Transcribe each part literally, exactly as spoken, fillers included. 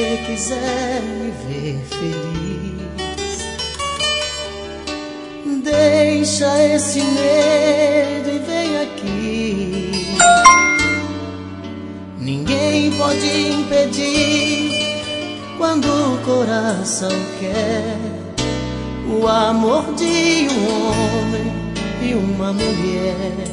quiser me ver feliz, deixa esse medo e vem aqui. Ninguém pode impedir quando o coração quer o amor de um homem e uma mulher.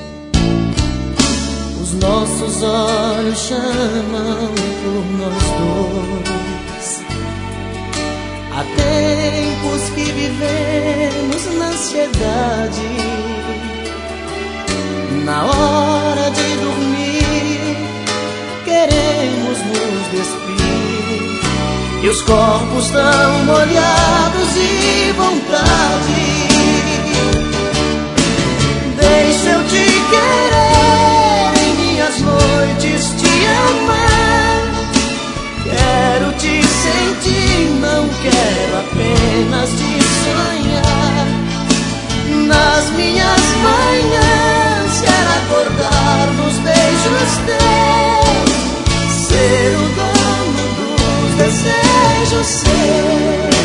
Os nossos olhos chamam por nós dois. Há tempos que vivemos na ansiedade. Na hora de dormir, queremos nos despir, e os corpos tão molhados de vontade. Deixa eu te querer, em minhas noites te amar. Quero te sentir, não quero apenas te sonhar. Nas minhas manhãs quero acordar nos beijos teus, ser o dono dos desejos seus.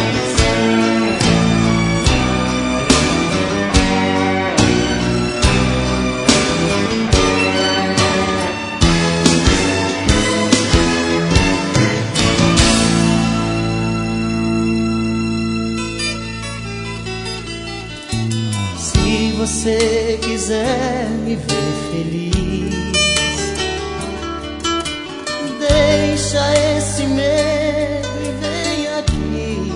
Se você quiser me ver feliz, deixa esse medo e vem aqui.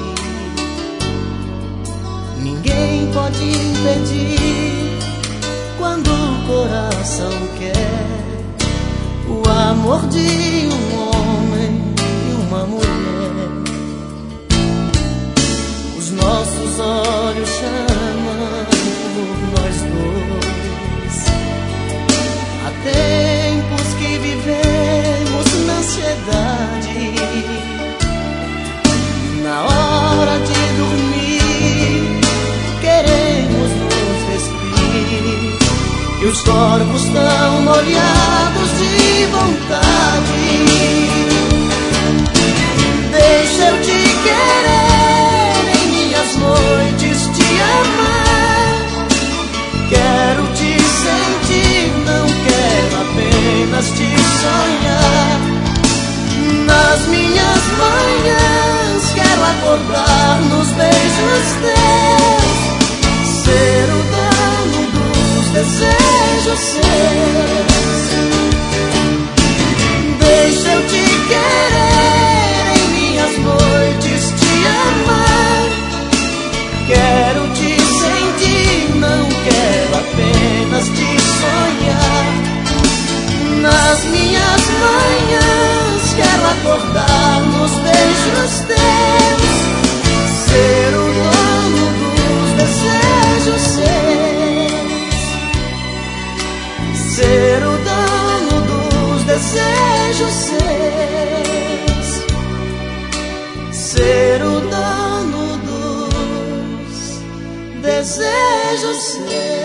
Ninguém pode impedir quando o coração quer o amor de um homem e uma mulher. Os nossos olhos chamam por nós dois. Há tempos que vivemos na ansiedade. Na hora de dormir, queremos nos despir, e os corpos tão molhados de vontade. Deixa eu te querer, em minhas noites te amar. Quero te sentir, não quero apenas te sonhar. Nas minhas manhãs quero acordar nos beijos teus, ser o dono dos desejos seus. Deixa eu te querer, em minhas noites te amar. Quero te sentir, não quero apenas te sonhar. Nas minhas manhãs quero acordar nos beijos teus, ser o dono dos desejos seus, ser o dono dos desejos seus, ser o dono dos desejos seus.